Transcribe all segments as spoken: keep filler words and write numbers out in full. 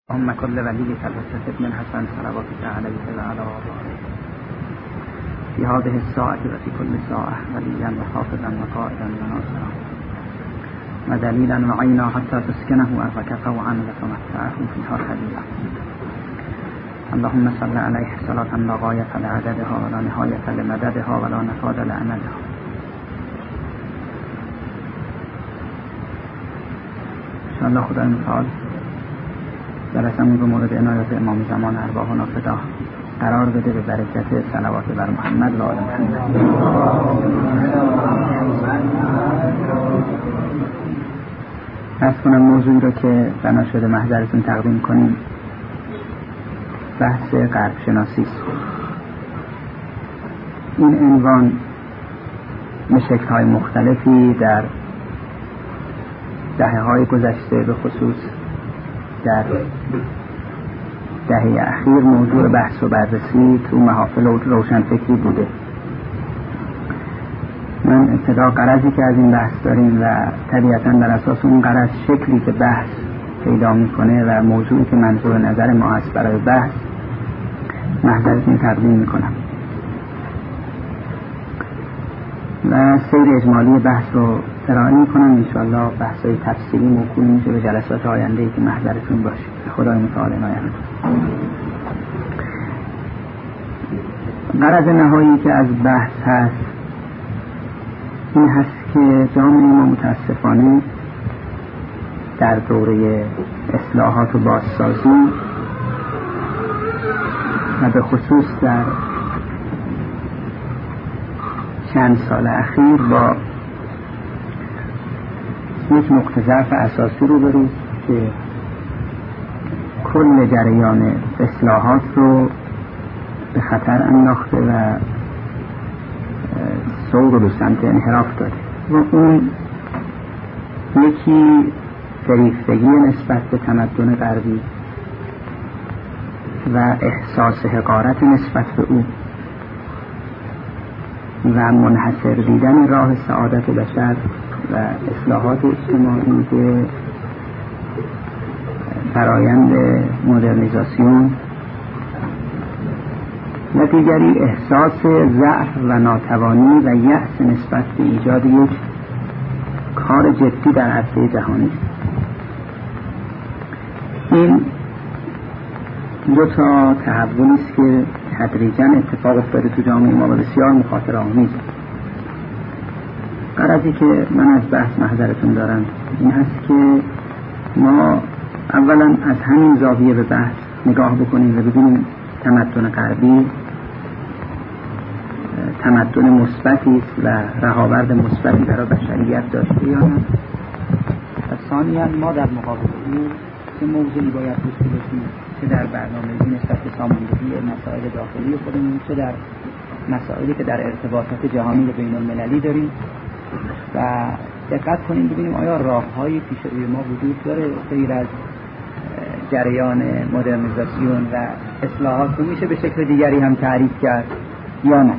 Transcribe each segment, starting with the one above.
اللهم كل وليك الحسن بن الحسن صلواتك عليه وعلى آله في هذه الساعة وفي كل ساعة وليا وحافظا وقائدا وناصرا ودليلا وعينا حتى تسكنه أرضك طوعا وتمتعه فيها خليلا. اللهم صل عليه صلاة لا غاية لعددها ولا نهاية لمددها ولا نفاد لأمدها. إن شاء الله خدا متعال جلسمون رو مورد عنایت امام زمان ارواح و نافده قرار بده به برکت صلوات بر محمد و آل محمد. از کنم موضوعی رو که بنا شده محضرتون تقدیم کنیم بحث غرب شناسی است. این عنوان به شکل‌های مختلفی در دهه‌های گذشته به خصوص در دهه اخیر موضوع بحث و بررسی تو محافل روشنفکری بوده. من ابتدا غرضی که از این بحث داریم و طبیعتاً بر اساس اون غرض شکلی که بحث پیدا میکنه و موضوعی که منظور نظر ما هست برای بحث محضرتون تقدیم میکنم و سیر اجمالی بحث رو ارائه میکنم. انشاءالله بحثای تفصیلی موکول میشه به جلسات آینده‌ای که محضرتون باشه. خدای متعال عنایت کنه. غرض نهایی که از بحث هست این هست که جامعه ما متاسفانه در دوره اصلاحات و بازسازی و به خصوص در چند سال اخیر با یک نقطه ضعف اساسی رو برید که کل جریان اصلاحات رو به خطر انداخته و سوق رو به سمت انحراف داده و اون یکی فریفتگی نسبت به تمدن غربی و احساس حقارت نسبت به او و منحصر دیدن راه سعادت بشر و اصلاحات اجتماعی که فرایند مدرنیزاسیون و دیگری احساس ضعف و ناتوانی و یأس نسبت به ایجاد یک کار جدی در عرصه جهانی. این دو تا تحولی است که تدریجاً اتفاق افتاده تو جامعه ما و بسیار مخاطره آمیز. غرضی که من از بحث محضرتون دارم این هست که ما اولا از همین زاویه به بحث نگاه بکنیم و ببینیم تمدن غربی تمدن مثبتی است و رهاورد مثبتی برای بشریت داشته یا نه. و ثانیاً ما در مقابل این چه موضوعی باید داشته باشیم، چه در برنامه‌ریزی نسبت به ساماندهی مسائل داخلی خودمون، چه در مسائلی که در ارتباطات جهانی و بین المللی داریم و دقت کنیم ببینیم آیا راه‌های پیش روی ما وجود داره غیر از جریان مدرنیزاسیون و اصلاحات رو میشه به شکل دیگری هم تعریف کرد یا نه.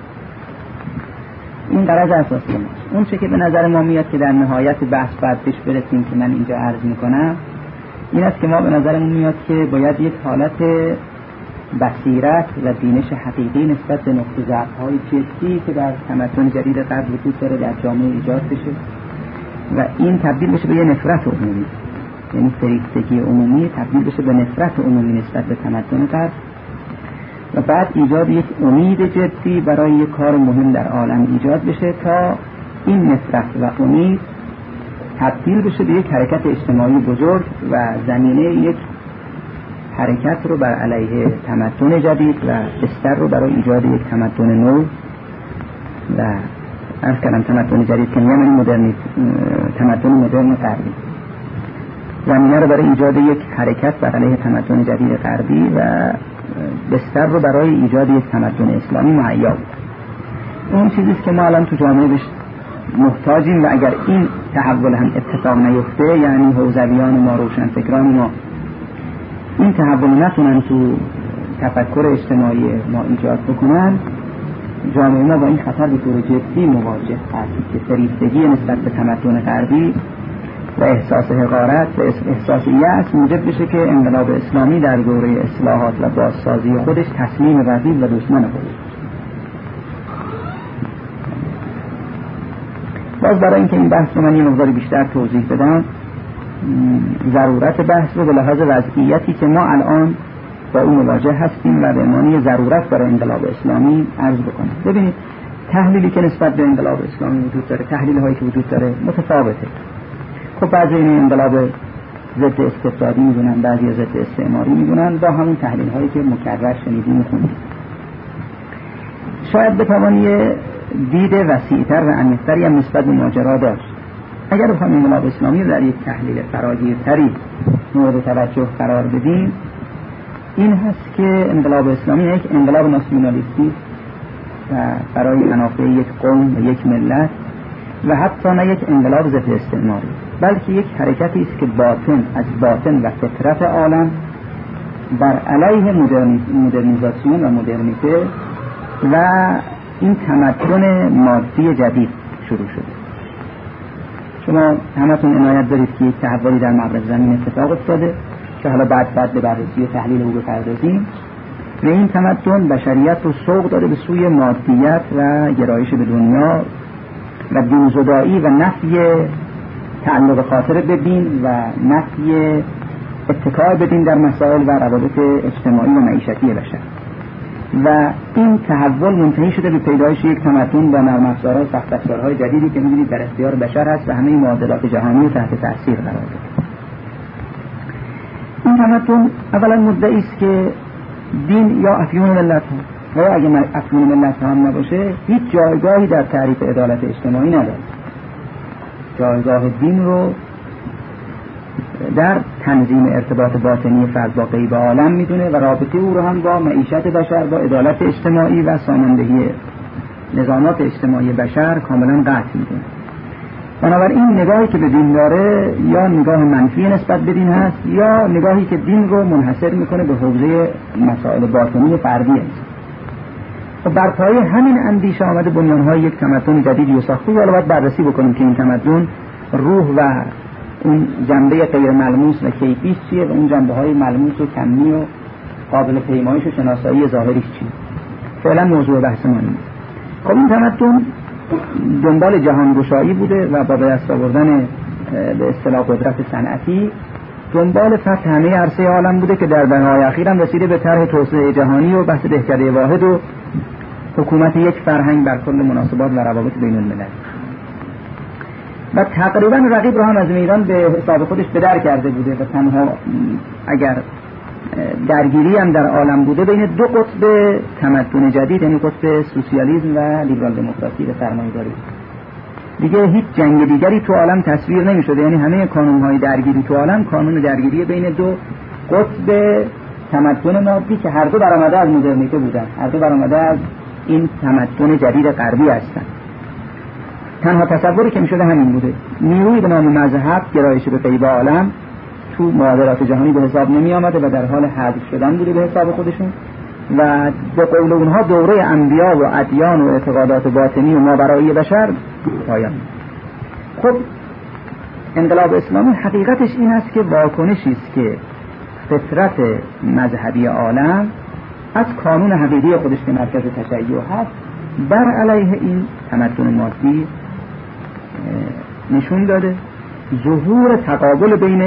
این غرض اساسی ماست. اون چه که به نظر ما میاد که در نهایت بحث بعد پیش برسیم که من اینجا عرض میکنم این است که ما به نظرمون میاد که باید یک حالت بصیرت و بینش حقیقی نسبت به نقطه ضعف‌های جدی که در تمدن جدید غرب وجود داره در جامعه ایجاد بشه و این تبدیل بشه به یه نفرت عمومی، یعنی فریفتگی عمومی تبدیل بشه به نفرت عمومی نسبت به تمدن غرب و بعد ایجاد یک امید جدی برای یک کار مهم در عالم ایجاد بشه تا این نفرت و امید تبدیل بشه به یک حرکت اجتماعی بزرگ و زمینه یک حرکت رو بر علیه تمدن جدید و بستر رو برای ایجاد یک تمدن نو و عرض کردم تمدن جدید که یعنی مدرنی تمدن مدرن غربی، زمینه رو برای ایجاد یک حرکت بر علیه تمدن جدید غربی و بستر رو برای ایجاد یک تمدن اسلامی مهیا بود. اون چیزی که ما الان تو جامعه بهش محتاجیم و اگر این تحول هم اتفاق نیفته، یعنی حوزویان ما روشنفکران ما این تحول نتونن تو تفکر اجتماعی ما ایجاد بکنن، جامعه ما با این خطر به طور جدی مواجه هست که فریفتگی نسبت به تمدن غربی و احساس حقارت و احساس یأس موجب بشه که انقلاب اسلامی در دوره اصلاحات و بازسازی خودش تسلیم رقیب و دشمن خودش. باز برای اینکه این بحث رو من یه مقداری بیشتر توضیح بدم، ضرورت بحث رو به لحاظ وضعیتی که ما الان با اون مواجه هستیم و به معنی ضرورت برای انقلاب اسلامی عرض بکنم. ببینید تحلیلی که نسبت به انقلاب اسلامی وجود داره، تحلیل هایی که وجود داره متفاوته. خب بعضی این انقلاب ضد استبدادی میدونن، بعضی ضد استعماری میدونن، با همون تحلیل هایی که مکرر شنیدیم و خوندیم. شاید بتوان یه دید وسیع‌تر و عمیق‌تری هم نسبت به ماجرا داشت. اگر بخوایم انقلاب اسلامی در یک تحلیل فراگیرتری مورد توجه قرار بدیم، این هست که انقلاب اسلامی یک انقلاب ناسیونالیستی و برای منافع یک قوم و یک ملت و حتی نه یک انقلاب ضد استعماری، بلکه یک حرکتی است که باطن از باطن و فطرت عالم بر علیه مدرنیزاسیون و مدرنیته و این تمدن مادی جدید شروع شده. شما همتون عنایت دارید که یک تحولی در مغرب زمین اتفاق افتاده که حالا بعد بعد به بررسی و تحلیل او بپردازیم. و این تمدن بشریت رو سوق داده به سوی مادیت و گرایش به دنیا و دین‌زدایی و نفی تعلق خاطر به دین و نفی اتکای به دین در مسائل و روابط اجتماعی و معیشتی بشر. و این تحول منتهی شده به پیدایش یک تمدن با نرم افزارهای سخت افزارهای جدیدی که می‌بینید در اختیار بشر هست و همه معادلات جهانی تحت تأثیر قرار داده. این تمدن اولا مدعی است که دین یا افیون ملت ها و اگه افیون ملت ها هم نباشه هیچ جایگاهی در تعریف عدالت اجتماعی نداره. جایگاه دین رو در تنظیم ارتباط باطنی فرد با غیب عالم میدونه و رابطه او رو هم با معیشت بشر، با عدالت اجتماعی و ساماندهی نظامات اجتماعی بشر کاملا قطع میدونه. بنابراین نگاهی که به دین داره یا نگاه منفی نسبت به دین هست یا نگاهی که دین رو منحصر میکنه به حوزه مسائل باطنی فردی است. و بر پایه همین اندیشه آمده بنیانهای یک تمدن جدیدی ساخته. حالا باید بررسی بکنیم که این تمدن روح و اون جنبه غیر ملموس و کیفیش چیه و اون جنبه های ملموس و کمی و قابل پیمایش و شناسایی ظاهریش چیه. فعلا موضوع بحث ما نیست. خب این تمدن دنبال جهانگشایی بوده و با به دست آوردن به اصطلاح قدرت صنعتی دنبال فتح همه عرصه عالم بوده که در دهه‌های اخیر هم رسیده به طرح توسعه جهانی و بحث دهکده واحد و حکومت یک فرهنگ بر کل مناسبات و روابط بین الملل. و تقریبا رقیب رو هم از ایران به حساب خودش به در کرده بوده و تنها اگر درگیری هم در عالم بوده بین دو قطب تمدن جدید، یعنی قطب سوسیالیسم و لیبرال دموکراسی و سرمایه‌داری. دیگه هیچ جنگ دیگری تو عالم تصویر نمی‌شده، یعنی همه کانون‌های درگیری تو عالم کانون درگیری بین دو قطب تمدن مادی که هر دو برآمده از مدرنیته بودن، هر دو برآمده از این تمدن جدید غربی هستند. تنها تصوری که می‌شده همین بوده. نیروی به نام مذهب، گرایش به غیب عالم تو معادلات جهانی به حساب نمی آمده و در حال حذف شدن بوده به حساب خودشون و به قول اونها دوره انبیا و ادیان و اعتقادات باطنی و ماورایی بشر پایان. خب انقلاب اسلامی حقیقتش این است که واکنشی است که فطرت مذهبی عالم از کانون حقیقی خودش که مرکز تشیع هست بر علیه این تمدن مادی نشون داده. ظهور تقابل بین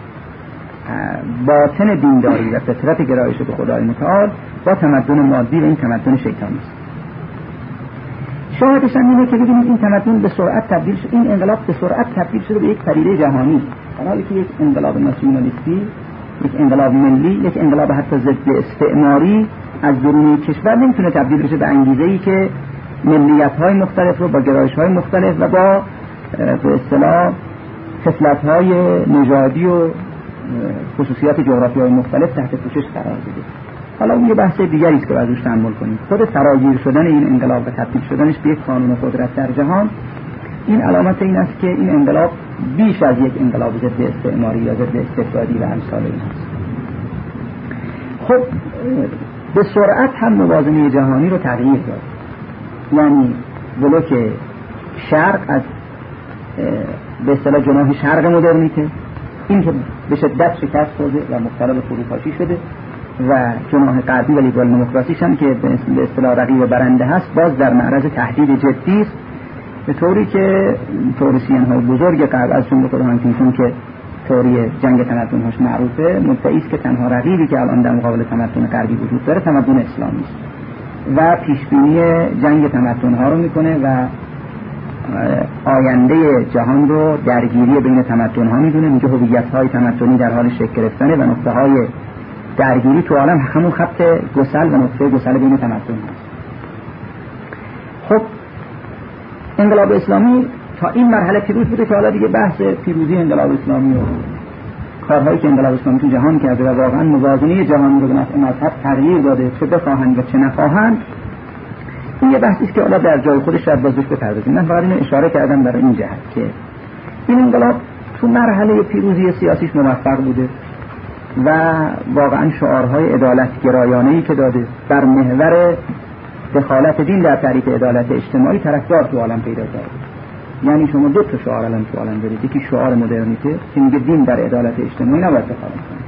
باطن دینداری و فطرت گرایش به خدای متعال با تمدن مادی و این تمدن شیطانی است. شاهدش هم اینه که ببینید این تمدن به سرعت تبدیل شد، این انقلاب به سرعت تبدیل شده به یک پدیده جهانی. در حالی که یک انقلاب ناسیونالیستی، یک انقلاب ملی، یک انقلاب حتی ضد استعماری از درون کشور نمیتونه تبدیل بشه به انگیزه‌ای که ملیت‌های مختلف رو با گرایش‌های مختلف و با به اصطلاح خصلت‌های نژادی و خصوصیات جغرافیایی مختلف تحت پوشش قرار بده. حالا اون یه بحث دیگری است که باید روش تأمل کنیم. خود فراگیر شدن این انقلاب و تبدیل شدنش به یک قانون قدرت در جهان، این علامت این است که این انقلاب بیش از یک انقلاب ضد استعماری یا ضد استبدادی و امثال این است. خب به سرعت هم موازنه جهانی رو تغییر داد. یعنی بلوک شرق از به اصطلاح جناح شرق مدرنیته، این که به شدت شکست خورده و مبتلا به فروپاشی شده، و جناح غربی و لیبرال دموکراسیش هم که به اصطلاح رقیب برنده هست، باز در معرض تهدید جدی است، به طوری که تئوریسین های بزرگ غرب از جمله خود هانتینگتون که تئوری جنگ تمدن هاش معروفه، مدعی است که تنها رقیبی که الان در مقابل تمدن غربی وجود داره تمدن اسلامی است و پیش بینی جنگ تمدن ها رو میکنه و آینده جهان رو درگیری بین تمدن ها میدونه. میگه هویت های تمدنی در حال شکل گرفتنه و نقطه های درگیری تو عالم همون خط گسل و نقطه گسل بین تمدن هست. خب انقلاب اسلامی تا این مرحله پیروز بوده که حالا دیگه بحث پیروزی انقلاب اسلامی و کارهایی که انقلاب اسلامی تو جهان کرده و واقعا موازنه جهانی رو به نفع مذهب تغییر داده، چه بخواهند و چه نخواهند، این یه بحثی است که حالا در جای خودش شاید بازش بپردازیم. من فقط اینو اشاره کردم برای این جهت که این انقلاب تو مرحله پیروزی سیاسیش موفق بوده و واقعا شعارهای عدالت گرایانه‌ای که داده بر محور دخالت دین در تعریف عدالت اجتماعی طرفدار تو عالم پیدا کرده. یعنی شما دو تا شعار الان تو عالم دارید، یکی شعار مدرنیته که میگه دین در عدالت اجتماعی نباید دخالت کنه.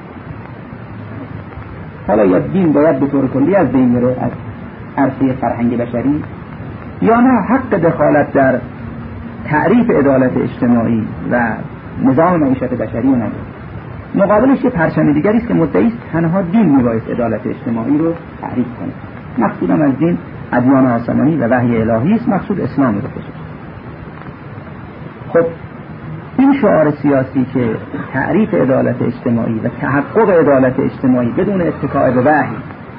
حالا یا دین باید به طور کلی از بین بره از عرصه فرهنگ بشری، یا نه حق دخالت در تعریف عدالت اجتماعی و نظام معیشت بشری رو نداره. مقابلش یه پرچم دیگری است که مدعی است تنها دین میبایست عدالت اجتماعی رو تعریف کنه. مقصودم از دین ادیان آسمانی و وحی الهی است، مقصود اسلام رو خصوص. خب این شعار سیاسی که تعریف عدالت اجتماعی و تحقق عدالت اجتماعی بدون اتکاء به وحی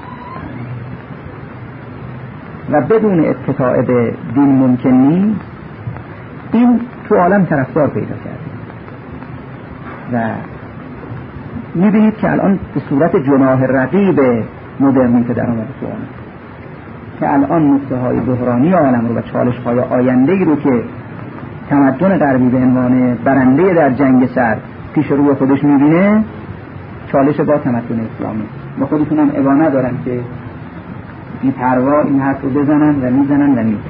و بدون اتکاء به دین ممکن نیست، این تو عالم طرفدار پیدا کرده و میبینید که الان به صورت جناح رقیب مدرنیته در آمده تو عالم که الان نقطه های بحرانی عالم رو و چالش های آینده ای رو که تمدن غربی به عنوان برنده در جنگ سرد پیش روی خودش میبینه، چالش با تمدن اسلامی. با خودشون هم ابا ندارن که این پروا این حرف رو بزنن و میزنن و میزنن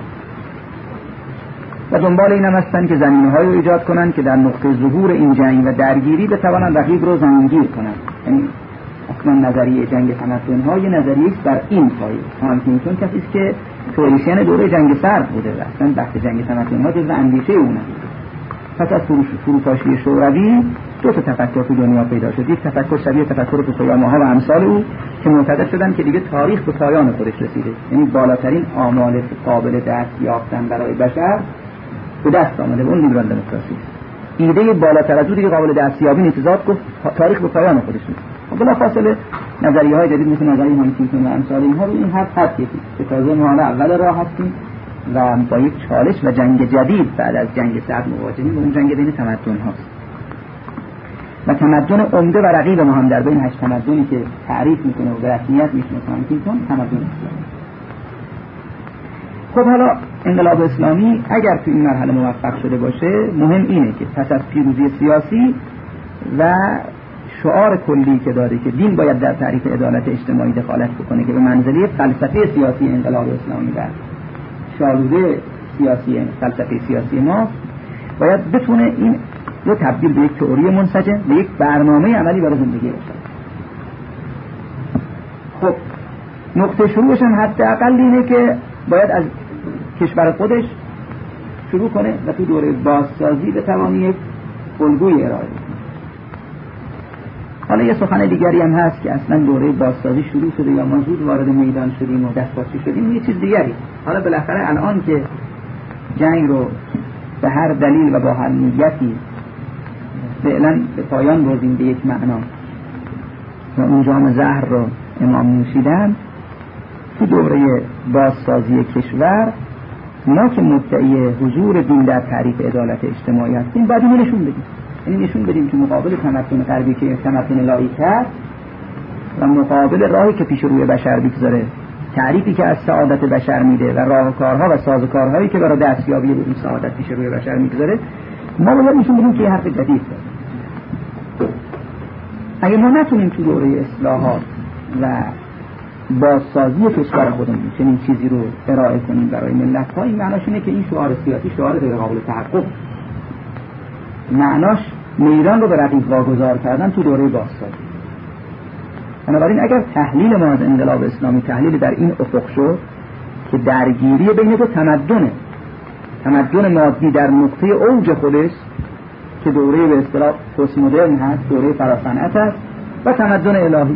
و دنبال این هم هستن که زمینه های رو ایجاد کنن که در نقطه ظهور این جنگ و درگیری بتوانن رقیب رو زمینگیر کنن. یعنی اصلا نظریه جنگ تمدن ها یه نظریه است بر این پایه. هانتینگتون کسی است که تئوریسین دوره جنگ سرد بوده و اصلا بحث جنگ تمدن ها جزو اندیشه اونه. پس از فروپاشی شوروی دو تا تفکر تو دنیا پیدا شد. یک تفکر شبیه تفکر فوکویاما و امثال او که معتقد شدن که دیگه تاریخ به پایان خودش رسیده، یعنی بالاترین آمال قابل دست یافتن برای بشر به دست آمده. اون لیبرال دموکراسی ایده بالاتر از اون دیگه قابل دستیابی نیست. گفت تاریخ به پایان خودش رسید. بلافاصله نظریه‌های جدید مثل نظریه هانتینگتون و امثال اینها رو این حرف هست که تازه ما اول راه هستیم و با یک چالش و جنگ جدید بعد از جنگ سرد مواجهیم. اون جنگ بین تمدن هاست و تمدن عمده و رقیب ما هم در بین هشت تمدنی که تعریف میکنه و به رسمیت میشناسه هانتینگتون تمدن اسلامی. خب حالا انقلاب اسلامی اگر تو این مرحله موفق شده باشه، مهم اینه که پس از پیروزی سیاسی و شعار کلی که داره که دین باید در تعریف عدالت اجتماعی دخالت بکنه که به منزله فلسفه سیاسی انقلاب اسلامی و شالوده سیاسی فلسفه سیاسی ما، باید بتونه این رو تبدیل به یک تئوری منسجم، به یک برنامه عملی برای زندگی باشه. خب نقطه شروعش هم حداقل اینه که باید از کشور خودش شروع کنه و تو دوره بازسازی بتوانی یک الگوی ارائه کنه. حالا یه سخن دیگری هم هست که اصلا دوره بازسازی شروع شده یا ما زود وارد میدان شدیم و دستپاچی شدیم، یه چیز دیگری. حالا بالاخره الان که جنگ رو به هر دلیل و با هر نیتی فعلا به پایان بردیم به یک معنا و اون جام زهر رو امام نوشیدن، تو دوره بازسازی کشور ما که مدعی حضور دین در تعریف عدالت اجتماعی هستیم، باید اینو نشون بدیم. یعنی نشون بدیم که مقابل تمدن غربی که تمدن لاییک هست و مقابل راهی که پیش روی بشر بگذاره، تعریفی که از سعادت بشر میده و راهکارها و سازوکارهایی که برای دستیابی به این سعادت پیش روی بشر میگذاره، ما باید نشون بدیم که یه حرف جدید داره. اگه ما نتونیم تو دوره اصلاحات و بازسازی کشور خودمون چنین چیزی رو ارائه کنیم برای ملت‌ها، این معناش اینه که این شعار سیاسی شعار غیر قابل تحقق. معناش میدان رو به رقیب واگذار کردن تو دوره بازسازی. بنابراین اگر تحلیل ما از انقلاب اسلامی تحلیل در این افق شد که درگیری بین دو تمدنه، تمدن مادی در نقطه اوج خودش که دوره به اصطلاح پست مدرن هست، دوره فراصنعت است، و تمدن الهی.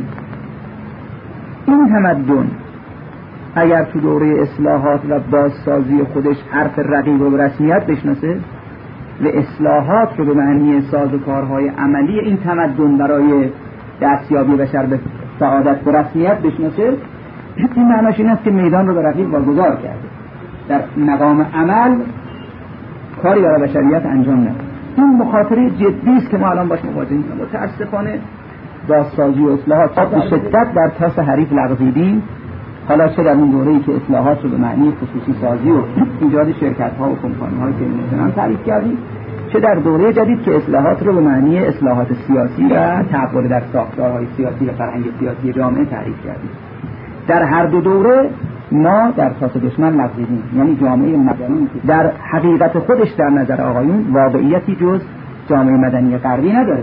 این تمدن اگر تو دوره اصلاحات و بازسازی خودش حرف رقیب رو به رسمیت بشناسه و اصلاحات رو به معنی سازوکارهای عملی این تمدن برای دستیابی بشر به سعادت به رسمیت بشناسه، این معناش این است که میدان رو به رقیب واگذار کرده، در مقام عمل کاری برای بشریت انجام نده. این مخاطره جدی است که ما الان باش مواجهیم. متاسفانه بازسازی و اصلاحات به شدت در تاس حریف لغزیدیم، حالا چه در اون دوره‌ای که اصلاحات رو به معنی خصوصی سازی و ایجاد شرکت‌ها و کمپانی‌های که تعریف کردیم، چه در دوره جدید که اصلاحات رو به معنی اصلاحات سیاسی و تحول در ساختارهای سیاسی و فرهنگ سیاسی جامعه تعریف کردیم. در هر دو دوره ما در تاس دشمن لغزیدیم، یعنی جامعه مدنی که در حقیقت خودش در نظر آقایون واقعیتی جز جامعه مدنی غربی نداره،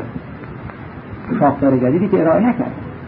ساختار جدیدی که ارائه نکرد،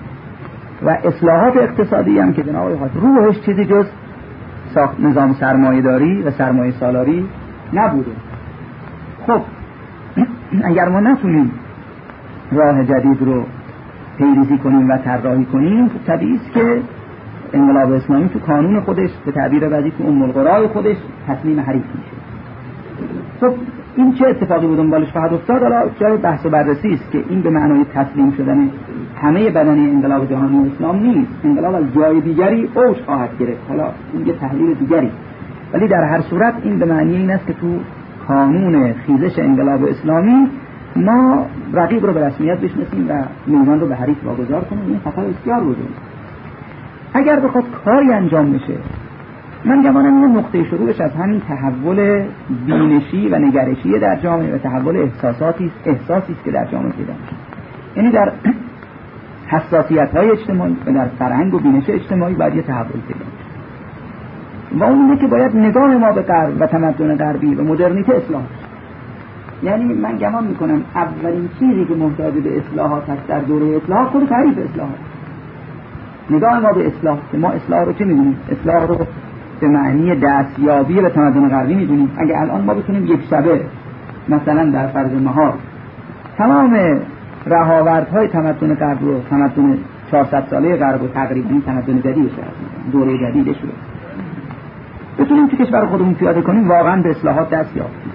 و اصلاحات اقتصادی هم که جناب آقای روحش چیزی جز ساخت نظام سرمایه‌داری و سرمایه سالاری نبوده. خب اگر ما نتونیم راه جدید رو پیریزی کنیم و طراحی کنیم، طبیعی است که انقلاب اسلامی تو قانون خودش به تعبیر بعضی تو ام القرای خودش تسلیم حریف میشه. خب این چه اتفاقی بود دنبالش خواهد افتاد؟ حالا جای بحث و بررسی است که این به معنای تسلیم شدن همه بدنه انقلاب جهانی اسلام نیست. انقلاب از جای دیگری اوج خواهد گرفت، حالا این یه تحلیل دیگری، ولی در هر صورت این به معنی این است که تو قانون خیزش انقلاب اسلامی ما رقیب رو به رسمیت بشناسیم و میدان رو به حریف واگذار کنیم. این خطر بسیار بزرگ. اگر بخواد کاری انجام بشه، من گمانم این نقطه شروعش از همین تحول بینشی و نگرشی در جامعه و تحول احساساتی احساسی است که در جامعه پیدا میشه، یعنی در حساسیت‌های اجتماعی و در فرهنگ و بینش اجتماعی باید یه تحول پیدا بشه، و اون اینه که باید نگاه ما به غرب و تمدن غربی و مدرنیته اصلاح بشه. یعنی من گمان میکنم اولین چیزی که محتاج به اصلاحات هست در دوره اصلاح خود تعریف اصلاحات، نگاه ما به اصلاح، که ما اصلاح رو چه میدونیم؟ اصلاح رو به معنی دستیابی به تمدن غربی میدونیم. اگه الان ما بتونیم یک شبه مثلا در فرض مهار تمام رهاوردهای تمدن غرب رو، تمدن چهارصد ساله غرب و تقریبا این تمدن جدیدش دوره جدیدش رو بتونیم تو کشور خودمون پیاده کنیم، واقعا به اصلاحات دست یافتیم.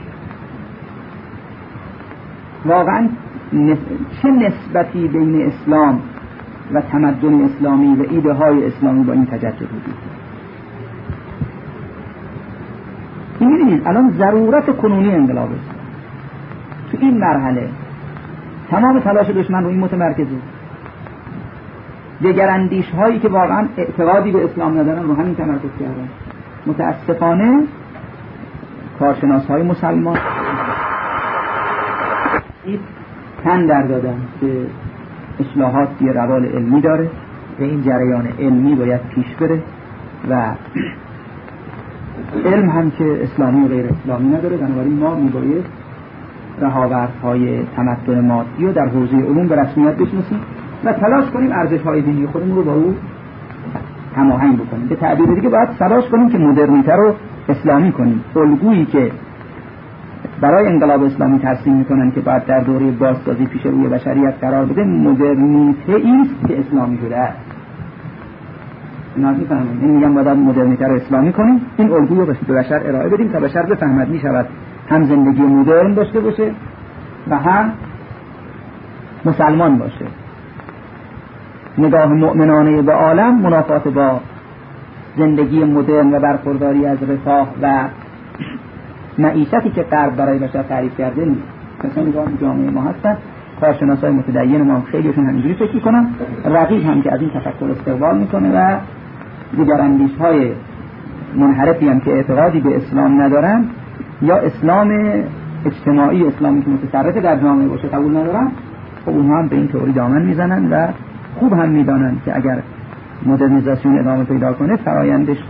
واقعا چه نسبتی بین اسلام و تمدن اسلامی و ایده های اسلامی با این تجدد وجود داره؟ این می‌بینید الان ضرورت کنونی انقلاب است. تو این مرحله تمام تلاش دشمن رو این متمرکزه. دیگر اندیش هایی که واقعا اعتقادی به اسلام ندارن رو همین تمرکز کردن. متاسفانه کارشناس های مسلمان تن در دادن که اصلاحات یه روال علمی داره و این جریان علمی باید پیش بره و علم هم که اسلامی و غیر اسلامی نداره. بنابراین ما میباید رهاوردهای تمدن مادی رو در حوزه علوم به رسمیت بشناسیم و تلاش کنیم ارزش‌های دینی خودمون رو با او هماهنگ بکنیم. به تعبیر دیگه باید تلاش کنیم که مدرنیته رو اسلامی کنیم. الگویی که برای انقلاب اسلامی ترسیم میکنن که باید در دوره بازسازی پیش روی بشریت قرار بده، مدرنیته ایست که اسلامی شده است. اینا میفهمن، این میگم باید مدرنیته رو اسلامی کنیم، این الگویی رو به بشر ارائه بدیم تا بشر بفهمد میشود هم زندگی مدرن داشته باشه و هم مسلمان باشه. نگاه مؤمنانه به عالم منافات با زندگی مدرن و برخورداری از رفاه و معیشتی که غرب برای بشر تعریف کرده نیست. مثلا نگاه جامعه ما هستن، کارشناسای متدین ما خیلیشون همینجوری فکر میکنن، رقیب هم که از این تفکر استقبال میکنه و دیگر اندیش‌های منحرفی هم که اعتقادی به اسلام ندارن یا اسلام اجتماعی، اسلامی که متصرف در جامعه باشه قبول ندارن. خب اونها هم به این تئوری دامن میزنن و خوب هم میدانن که اگر مدرنیزاسیون ادامه پیدا کنه فرایندش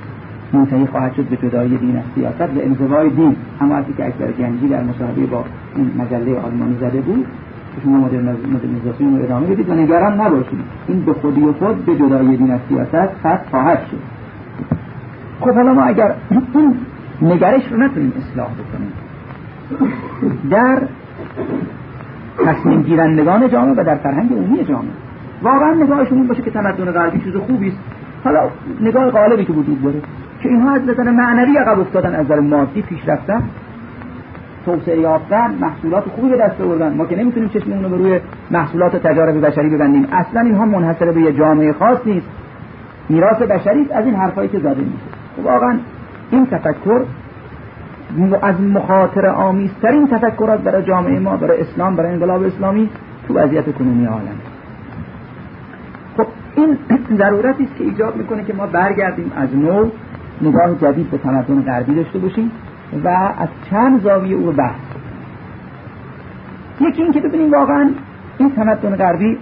منتهی خواهد شد به جدایی دین از سیاست و انزوای دین. اما وقتی که اکبر گنجی در مصاحبه با این مجله آلمانی زده بود که شما مدرنیزاسیون رو ادامه بدید و نگران نباشید، این به خودی و خود به جدایی دین از سیاست ختم خواهد شد. خب حالا ما اگر این نگرش رو نتونیم اصلاح بکنیم در تصمیم گیرندگان جامعه و در فرهنگ عمومی جامعه، واقعا نگاهشون این باشه که تمدن غربی چیز خوبی است، حالا نگاه غالبی که وجود داره که اینها از نظر معنوی عقب افتادن، از نظر مادی پیش رفتن، توسعه یافتن، محصولات خوبی به دست آوردن. ما که نمیتونیم چشممون رو به روی محصولات و تجارب بشری ببندیم، اصلا اینها منحصر به یه جامعه خاص نیست، میراث بشری است. از این حرفایی که زده میشه واقعا این تفکر از مخاطره آمیزترین تفکرات برای جامعه ما، برای اسلام، برای انقلاب اسلامی تو وضعیت کنونی عالم. خب این ضرورتی است که ایجاد میکنه که ما برگردیم از نو نگاه جدید به تمدن غربی داشته باشیم و از چند زاویه او بحث. یکی این که ببینیم واقعا این تمدن غربی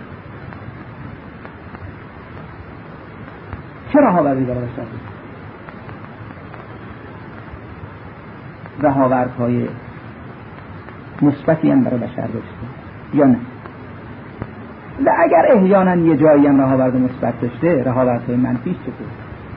چه رهاوردی داره داشته؟ رهاوردهای مثبتی هم برای بشر داشته یا نه؟ و اگر احیانا یه جایی هم رهاورد مثبت داشته، رهاوردهای منفیش چطور؟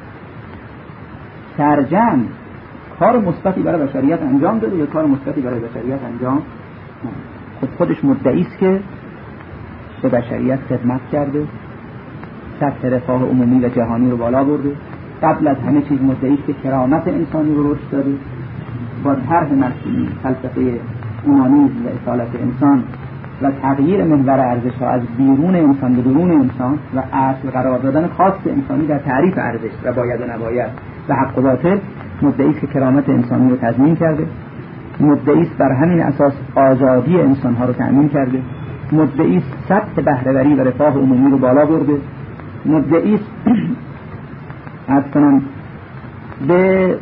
سرجم کار مثبتی برای بشریت انجام داده یا کار مثبتی برای بشریت انجام نه؟ خود خودش مدعی است که به بشریت خدمت کرده، سطح رفاه عمومی و جهانی رو بالا برده، قبل از همه چیز مدعی است که کرامت انسانی رو رشد داده، با طرح مرسومی فلسفه اومانیسم و اصالت انسان و تغییر محور ارزش‌ها از بیرون انسان به درون انسان و اصل قرار دادن خاص انسانی در تعریف ارزش و باید و نباید و حق و باطل، مدعی است که کرامت انسانی رو تضمین کرده، مدعی است بر همین اساس آزادی انسان‌ها رو تأمین کرده، مدعی است سطح بهره‌وری و رفاه عمومی رو بالا برده، مدعی است اصلا به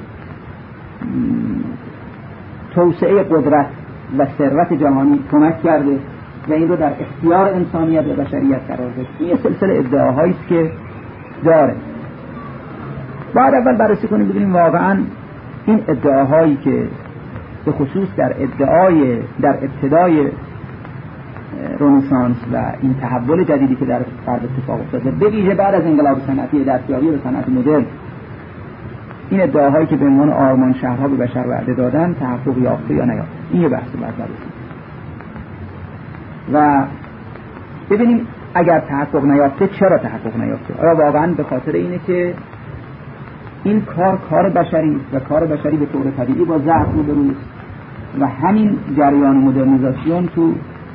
توسعه قدرت و ثروت جهانی کمک کرده و این رو در اختیار انسانیت و بشریت قرار داده. این سلسله ادعاهایی است که داره. باید اول بررسی کنیم ببینیم واقعا این ادعاهایی که به خصوص در ادعای در ابتدای رنسانس و این تحول جدیدی که در غرب اتفاق افتاده، به ویژه بعد از انقلاب صنعتی دستیابی به صنعت مدرن، این ادعاهایی که به عنوان آرمان شهرها به بشر وعده دادن تحقق یافته یا نیافته، این یه بحث بعد بررسی و ببینیم اگر تحقق نیافته چرا تحقق نیافته. آیا واقعا به خاطر اینه که این کار کار بشری و کار بشری به طور طبیعی با ضعف روبروست و همین جریان مدرنیزاسیون تو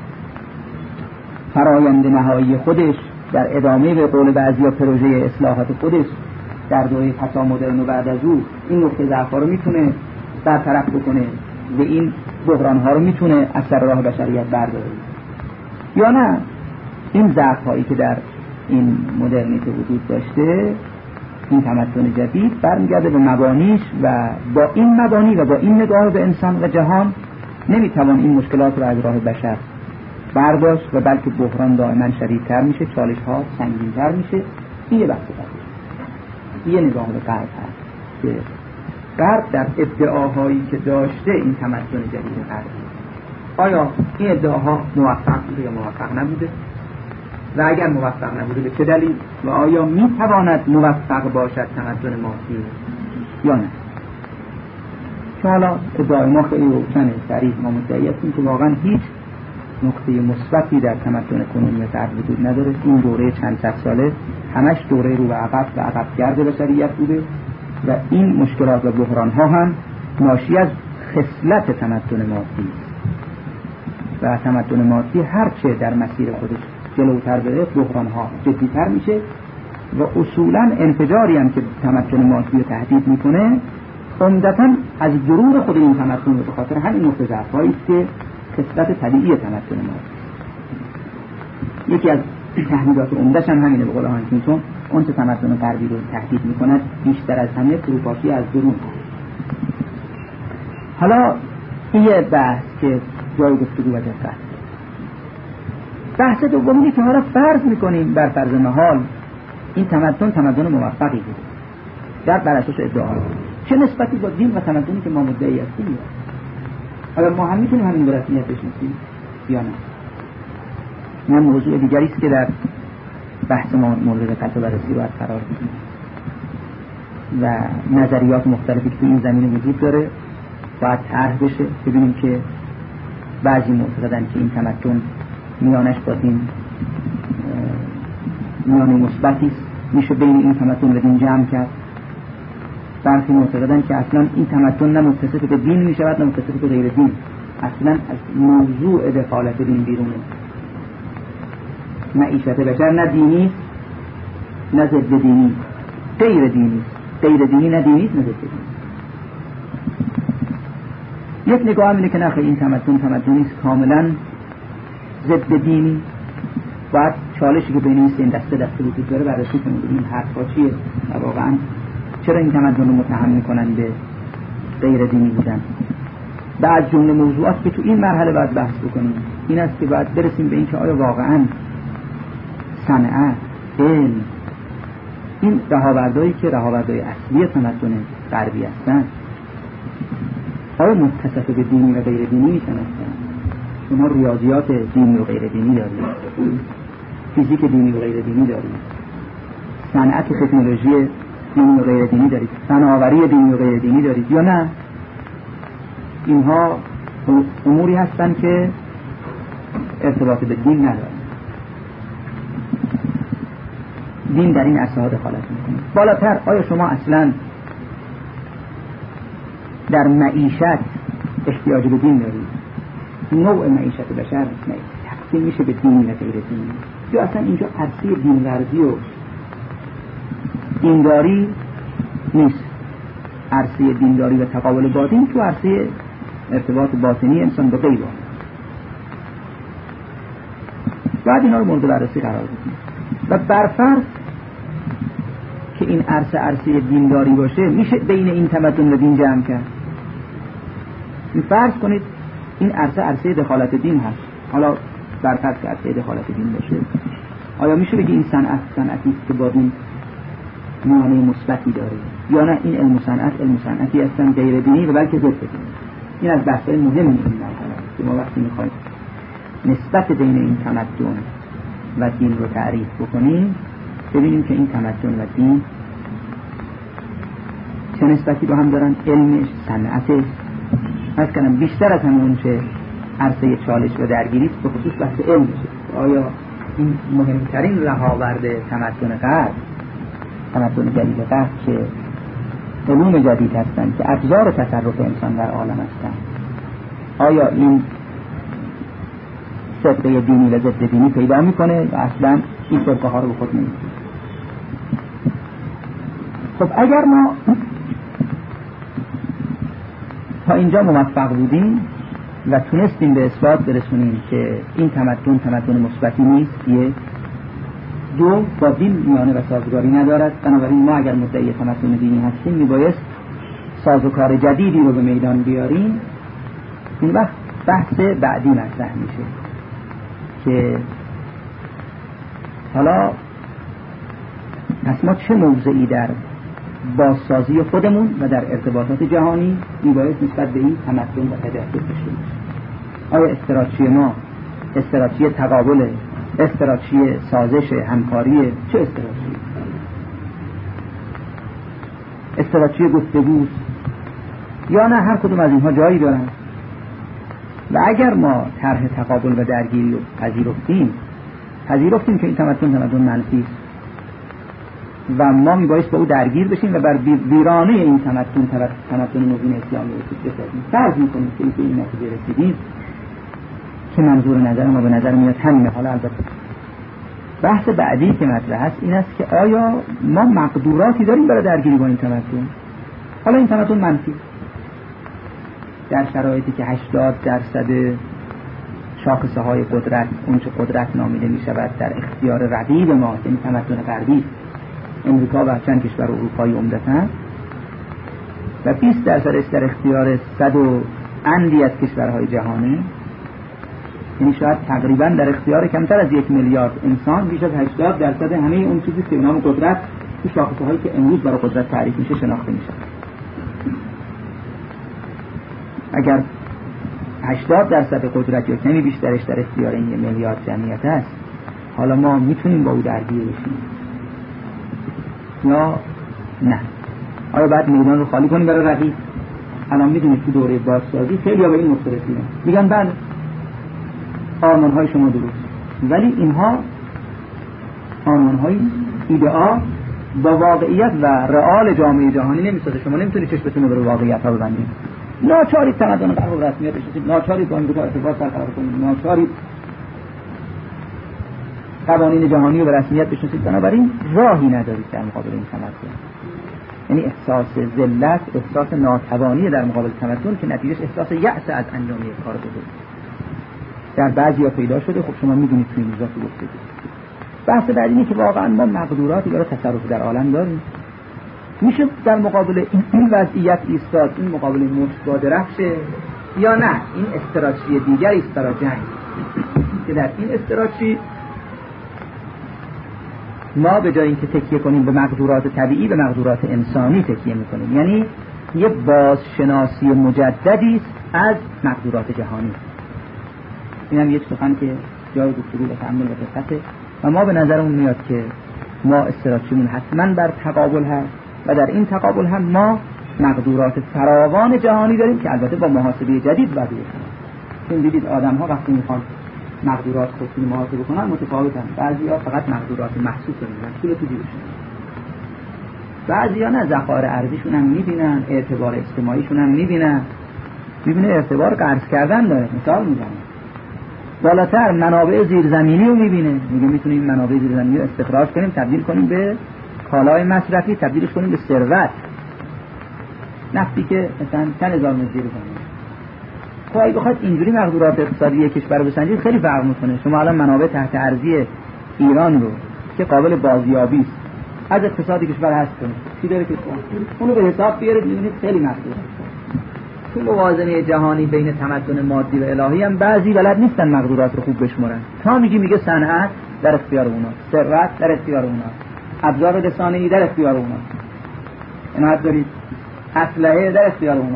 فرایند نهایی خودش در ادامه به قول بعضیا پروژه اصلاحات خودش در دوره پسا مدرن و بعد از او این نقطه ضعف رو میتونه برطرف بکنه و این بحران ها رو میتونه از سر راه بشریت برداره، یا نه این ضعف هایی که در این مدرنیته وجود داشته، این تمدن جدید برمیگرده به مبانیش و با این مبانی و با این نگاه به انسان و جهان نمیتوان این مشکلات رو از راه بشر برداشت و بلکه بحران دائما شدیدتر میشه، چالش ها سنگین‌تر میشه. این یه بحث دیگه. یه نگاه به غرب هست که غرب در ادعاهایی که داشته این تمدن جدید غرب، آیا این ادعاها موفق بوده یا موفق نبوده و اگر موفق نبوده به چه دلیل و آیا میتواند موفق باشد تمدن مادی یا نه؟ چون حالا ادعای ما خیلی روشنه، صریح، ما مدعی هستیم که واقعا هیچ نقطه مثبتی در تمدن کنونی غرب وجود نداره. این دوره چند صد ساله همش دوره رو به عقب و عقب گرد بشریت بوده و این مشکلات و بحران ها هم ناشی از خصلت تمدن مادی و تمدن مادی هرچه در مسیر خودش جلوتر بره بحران ها جدیتر میشه و اصولا انفجاری هم که تمدن مادی رو تهدید میکنه عمدتاً از ضرور خود این تمدن به خاطر همین نقطه ضعف‌هایی است که خصلت طبیعی تمدن مادی. یکی از تهدیدات عمده‌ش هم همینه، به قول هانتینگتون اون که تمدن غربی رو تهدید میکند بیشتر از همه فروپاشی از درون. حالا این یه بحث که جای گفتگو و دقت. بحث دومی که حالا فرض میکنیم بر فرض محال این تمدن تمدن موفقی بود در بر اساس ادعا. چه نسبتی با دین و تمدنی که ما مدعی هستیم؟ آیا ما هم میتونیم همین به رسمیت بشناسیم یا نه؟ این موضوع دیگری است که در بحث ما مورد قطع بررسی باید قرار بدیم و نظریات مختلفی که تو این زمینه وجود داره باید طرح بشه. ببینیم که بعضی معتقدن که این تمدن میانش با دین میانه مثبتی است، میشه بین این تمدن و دین جمع کرد. برخی معتقدن که اصلا این تمدن نه متصف به دین میشود نه متصف به غیر دین، اصلا از موضوع دخالت دین بیرونه. معیشت بشر نه دینی نه ضد دینی، غیر دینی، غیر دینی نه دینی نه ضد دینی. یک نگاه هم اینه که نخواهی این تمدن تمدنی است کاملا ضد دینی. باید چالشی که بین این سه دسته دسته وجود داره بررسی کنیم این حرفا چیه و واقعا چرا این تمدن رو متهم میکنن به غیر دینی بودن. بعد جمله موضوعات که تو این مرحله باید بحث بکنیم این است که باید برسیم به این که آیا واقعا صنعت، علم، این رهاوردهایی که رهاوردهای اصلی تمدن غربی هستن آیا متصف به دینی و غیر دینی میشن هستن؟ شما ریاضیات دینی و غیر دینی دارید، فیزیک دینی و غیر دینی دارید، صنعت و تکنولوژی دینی و غیر دینی دارید، فناوری دینی و غیر دینی دارید یا نه؟ اینها اموری هستن که ارتباط به دین ندارن. دین در این عرصه‌ها دخالت میکنه. بالاتر آیا شما اصلا در معیشت احتیاج به دین دارید؟ نوع معیشت بشر تقسیم میشه به دین و غیر دین، یا اصلا اینجا عرصه دین‌ورزی و دینداری نیست؟ عرصه دینداری و تقابل باطن تو عرصه ارتباط باطنی انسان با غیره. بعد اینا رو مورد بررسی قرار بدیم و برفرض که این عرصه عرصه دینداری باشه میشه بین این تمدن و دین جمع کرد. فرض کنید این عرصه عرصه دخالت دین هست. حالا برفرض که عرصه دخالت دین باشه آیا میشه بگی این صنعت صنعتی است که با دین معنی مثبتی داره یا نه این علم و صنعت علم و صنعتی هستن غیر دینی و بلکه ضد دینی؟ این از بحث‌های مهم این مرحله است که ما وقتی می‌خوایم نسبت بین این تمدن و دین رو تعریف بکنیم ببینیم که این تمدن و دین چه نسبتی با هم دارن، علمش، صنعتش. از کنم بیشتر از همون چه عرصه چالش و درگیری به خصوص بحث علم میشه. آیا این مهمترین رهاورد تمدن غرب، تمدن جدید غرب که علوم جدید هستند که ابزار تصرف انسان در عالم هستند، آیا این صدقه دینی و ضد دینی پیدا میکنه و اصلا این صدقه ها رو به خود نمیکنه؟ خب اگر ما تا اینجا موفق بودیم و تونستیم به اثبات برسونیم که این تمدن تمدن مثبتی نیست، یک دو با دین میانه و سازگاری ندارد، بنابراین ما اگر مدعی تمدن دینی هستیم میبایست سازوکار جدیدی رو به میدان بیاریم. این وقت بحث بعدی مطرح میشه که حالا پس ما چه موضعی در بازسازی خودمون و در ارتباطات جهانی میبایست نسبت به این تمدن و تجسس بشیم؟ آیا استراتژی ما استراتژی تقابل، استراتژی سازش، همکاری، چه استراتژی؟ استراتژی گفتگو یا نه هر کدوم از اینها جایی دارن؟ و اگر ما طرح تقابل و درگیری رو پذیرفتیم پذیرفتیم که این تمدن تمدن منفی است و ما میبایست با او درگیر بشیم و بر ویرانه این تمدن تمدن نوین اسلامی رو بسازیم. فرض میکنیم که این این نتیجه رسیدیم که منظور نظر ما به نظر میاد همینه. حالا البته بحث بعدی که مطرح هست این است که آیا ما مقدوراتی داریم برای درگیری با این تمدن؟ حالا این تمدن منفی در شرایطی که هشتاد درصد شاخصه های قدرت، اون چه قدرت نامیده می شود، در اختیار رقیب ما، این تمدن غربی، امریکا و چند کشور اروپایی عمدتاً، و بیست درصدش در اختیار صد و اندی از کشورهای جهانه، یعنی شاید تقریباً در اختیار کمتر از یک میلیارد انسان بیش از هشتاد درصد همه اون چیزی که به نام قدرت تو شاخصه هایی که امروز برای قدرت تعریف میشه شناخته میشه. اگر هشتاد درصد قدرت یا کمی بیشترش در اختیار این میلیارد جمعیت است، حالا ما میتونیم با او درگیر بشیم یا نه؟ آیا باید میدان رو خالی کنیم برای رقیب؟ الان میدونید تو دوره بازسازی خیلی ها به این نقطه رسیدن، میگن بله آرمان های شما درست، ولی اینها آرمان های ایدئال با واقعیت و رئال جامعه جهانی نمیسازه. شما نمیتونید چشمتون رو به واقعیت ها ببندید. ناچارید تمدن قرار رسمیت بشید، ناچارید با امریکا ارتباط برقرار کنید، ناچارید قوانین جهانی رو به رسمیت بشناسید، بنابراین راهی ندارید در مقابل این تمدن. یعنی احساس ذلت، احساس ناتوانی در مقابل تمدن که نتیجهش احساس یأس از انجام یک کار بزرگ در بعضیا پیدا شده. خب شما میدونید توی این روزا تو گفتید. بحث بعد اینه که واقعا ما مقدوراتی برای تصرف در عالم داریم. میشه در مقابل این وضعیت ایستاد، این مقابل مشت با درفشه یا نه؟ این استراتژی دیگری است برای جنگ که در این استراتژی ما به جای اینکه تکیه کنیم به مقدورات طبیعی به مقدورات انسانی تکیه میکنیم. یعنی یه بازشناسی مجددی است از مقدورات جهانی. اینم یک سخن که جای گفتگو و تأمل و دقته و ما به نظرمون میاد که ما استراتژیمون حتما بر تقابل هست و در این تقابل هم ما مقدورات فراوان جهانی داریم که البته با محاسبه جدید باید بکنیم. چون دیدید آدم ها وقتی میخوان مقدورات خودشون محاسبه کنن متفاوتن. بعضیا فقط مقدورات محسوس رو میبینن، پول تو جیبشون. بعضیا نه، ذخایر ارزیشون هم میبینن، اعتبار اجتماعیشون هم میبینن، میبینه اعتبار قرض کردن داره. مثال میزنم بالاتر منابع زیرزمینی رو میبینه، میگه میتونیم منابع زیرزمینی رو استخراج کنیم، تبدیل کنیم به کالای مصرفی، تبدیلش کنیم به ثروت. نفتی که مثلا چند هزار متر زیر زمین. خب اگه بخواید اینجوری مقدورات اقتصادی یک کشور رو بسنجید خیلی فرق میکنه. شما الان منابع تحت ارضی ایران رو که قابل بازیابی است از اقتصادی کشور هست کنید، چی داره که اون رو به حساب بیارید، میبینید خیلی محدوده. تو موازنه جهانی بین تمدن مادی و الهی هم بعضی بلد نیستن مقدورات رو خوب بشمرن. تا میگی میگه صنعت در اختیار اونا، ثروت در اختیار اونا، ابزار رسانه‌ای در اختیار اونا، عنایت دارید، اسلحه در اختیار اونا،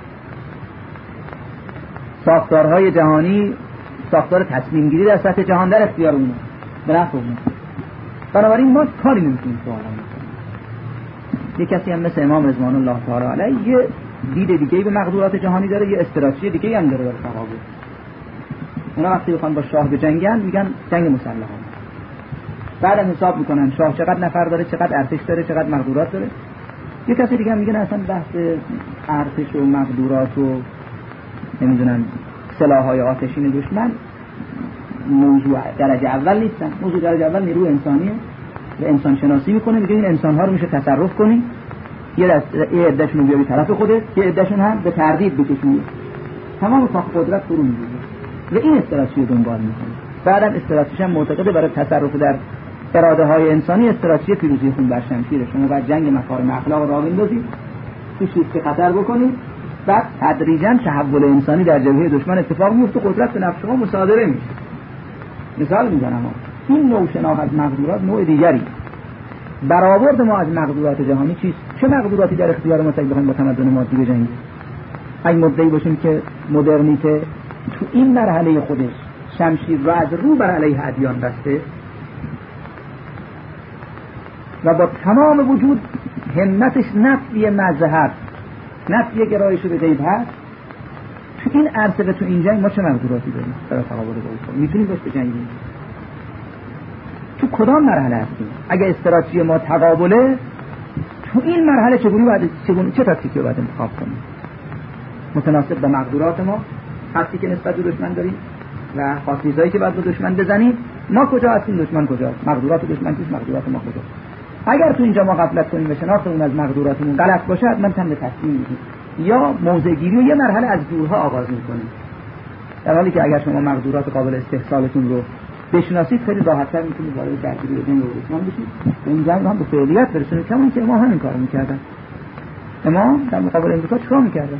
ساختارهای جهانی، ساختار تصمیم گیری در سطح جهان در اختیار اونا، به نفع اونا. بنابراین ما کاری نمیتونیم تو عالم بکنیم. یه کسی هم مثل امام رضوان الله تعالی علیه یه دید دیگه‌ای به مقدورات جهانی داره، یه استراتژی دیگه‌ای هم داره برای تقابل. اونا وقتی بخوان با شاه بجنگن میگن جنگ مسلحانه. بعدم حساب میکنن شاه چقدر نفر داره، چقدر ارتش داره، چقدر مقدورات داره. یه کسی دیگه هم میگه اصلا بحث ارتش و مقدورات و نمیدونن سلاح‌های آتشین دشمن موضوع درجه اول نیستن. موضوع درجه اول نیروی انسانیه و انسان شناسی میکنه، میگه این انسان‌ها رو میشه تصرف کنی، یه دست یه عدهشون بیاری طرف خودت، یه عدهشون هم به تردید بکشونی، تمام تا قدرت فرو می‌ریزه و این استراتژی رو دنبال میکنه. بعدم استراتژی هم معتقده برای تصرف در اراده های انسانی استراتژی پیروزی خون بر شمشیره. شما باید جنگ مکارم اخلاق را بندازید، توش ریسک خطر بکنید، بعد تدریجاً تحول انسانی در جبهه دشمن اتفاق میفته، قدرت به نفع شما مصادره میشه. مثال میزنم این نوع شناخت از مقدورات نوع دیگری. برآورد ما از مقدورات جهانی چیست؟ چه مقدوراتی در اختیار ما تا بخوایم با تمدن مادی بجنگیم؟ اگه مدعی باشیم که مدرنیته تو این مرحله خودش شمشیر رو از رو بر علیه ادیان بسته و با تمام وجود همتش نفی مذهب، نفی گرایش به غیب هست، تو این عرصه و تو این جنگ ما چه مقدوراتی داریم برای تقابل با اون؟ میتونیم باش بجنگیم؟ تو کدام مرحله هستیم؟ اگه استراتژی ما تقابله، تو این مرحله چگونه باید چگونه چه تاکتیکی رو باید انتخاب کنیم متناسب با مقدورات ما، خطی که نسبت به دشمن داریم و خاصیتایی که باید به دشمن بزنیم؟ ما کجا هستیم، دشمن کجاست، مقدورات دشمن چیست، مقدورات ما کجاست؟ اگر تو اینجا ما غفلت کنیم و شناختمون از مقدوراتمون غلط باشه، حتما تم به تصمیم میگیریم یا موضع گیری و یه مرحله از دورها آغاز میکنیم، در حالی که اگر شما مقدورات قابل استحصالتون رو بشناسید خیلی راحت‌تر میتونید وارد درگیری جنگ و دشمن بشید و این جنگ هم به فعالیت برسونید، کما اینکه ما همین کارو میکردن. ما در مقابل امریکا چیکار میکردن؟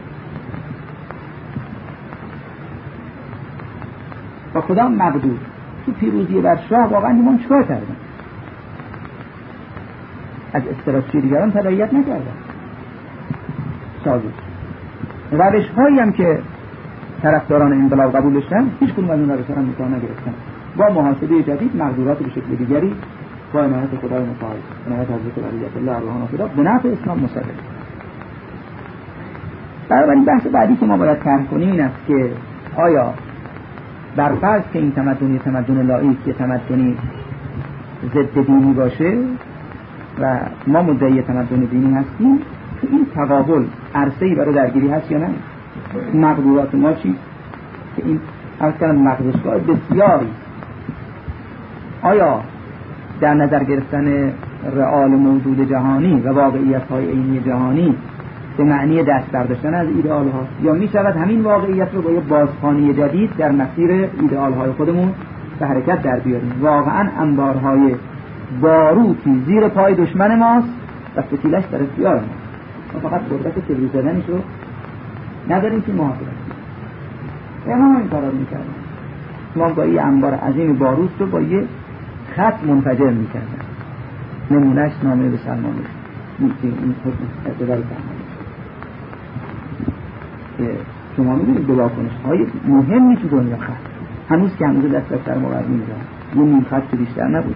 با کدام مقدور؟ تو پیروزی بر شاه واقعا ایمان چیکار کردن؟ از استراتژی دیگران تبعیت نکردن. سازش روش هایی هم که طرفداران انقلاب قبول داشتن هیچ کدوم از اون روش‌ها رو امتحان نگرفتن. با محاسبه جدید مقدورات به شکل دیگری با عنایت خدای متعال، عنایت حضرت ولیعهد الله ارواحنا فدا به نفع اسلام مسلط. بنابراین بحث بعدی که ما باید طرح کنیم این است که آیا بر فرض که این تمدنی تمدن لاییک که تمدنی ضد دینی باشه و ما مدعی تمدن دینی هستیم، تو این تقابل عرصه‌ای برای درگیری هست یا نه؟ مقدورات ما چی؟ که این اصلا مقدسگاه بسیاری. آیا در نظر گرفتن رئال موجود جهانی و واقعیت‌های عینی جهانی به معنی دست برداشتن از ایدئال ها، یا می شود همین واقعیت رو با یه بازخوانی جدید در مسیر ایدئال های خودمون به حرکت در بیاریم؟ واقعا انبارهای باروتی زیر پای دشمن ماست و فتیلش در اختیار ماست. ما فقط قدرت تبریز زدنش رو نداریم که محافظت کنیم. ما این کارا رو میکردیم. ما با یه انبار عظیم باروت رو با یه خط منفجر میکردیم. نمونهش نامه به سلمان رشدی این اقتدار سلمان که شما میدونید به واکنش های مهمی تو دنیا خط هنوز که هنوز دست دست در مورد میزن یه نیم خط که بیشتر نبود.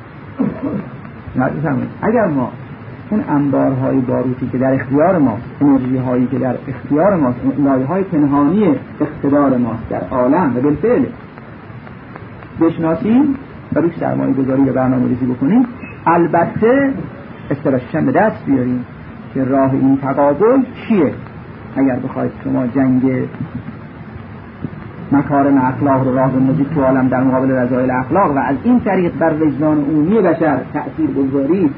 اگر ما اون انبارهای باروتی که در اختیار ماست، انرژی هایی که در اختیار ماست، لایه های پنهانی اقتدار ماست در عالم و بالفعل بشناسیم و روش سرمایه گذاری و برنامه ریزی بکنیم، البته استراتژی به دست بیاریم که راه این تقابل چیه. اگر بخواید شما جنگ مکارم اخلاق رو راه بندازید تو عالم در مقابل رذایل اخلاق و از این طریق بر وجدان عمومی بشر تأثیر بگذارید